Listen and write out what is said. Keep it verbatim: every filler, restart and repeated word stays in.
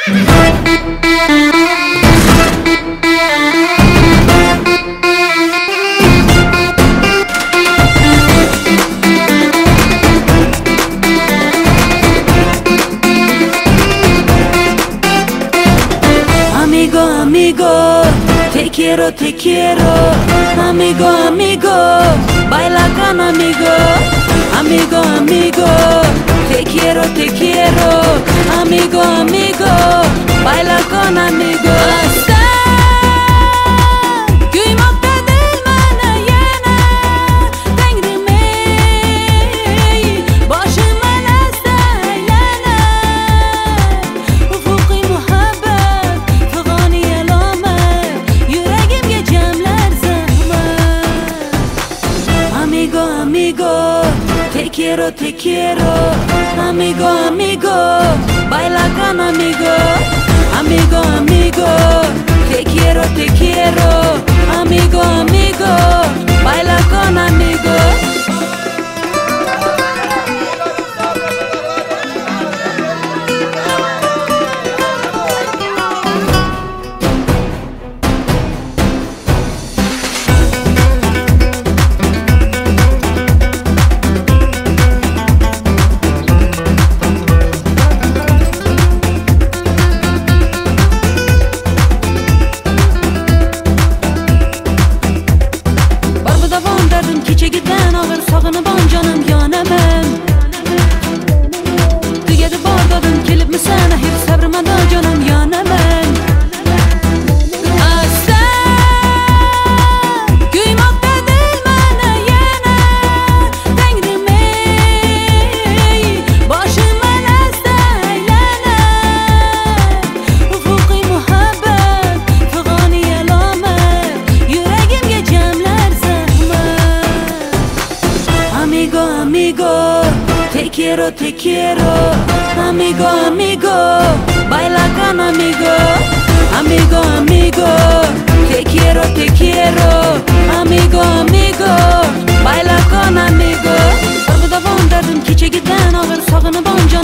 Amigo, te quiero, te quiero. Amigo, amigo, baila con amigo. Amigo, amigo, te quiero, te quiero. Amigo, amigo, baila con amigo. Amigo, te quiero, te quiero. Amigo, amigo, baila con amigo. Amigo, amigo, te quiero, te quiero. Amigo, amigo, baila con amigo. Kechigidan og'ir sog'inibon jonim yonaman. Tugadi bor dodim kelibmisan axir sabrimada jonim yonaman. Asta kuymoqda dil mana yana Tangrim ey boshim asta aylanar. Ufuqiy muhabbat fig'oni alomat yuragimga jamlar Amigo, amigo, te quiero, te quiero. Amigo, amigo, baila con amigo. Amigo, amigo, te quiero, te quiero. Amigo, amigo, baila con amigo. Arg'ida von dardim kechigidan og'ir sog'inibon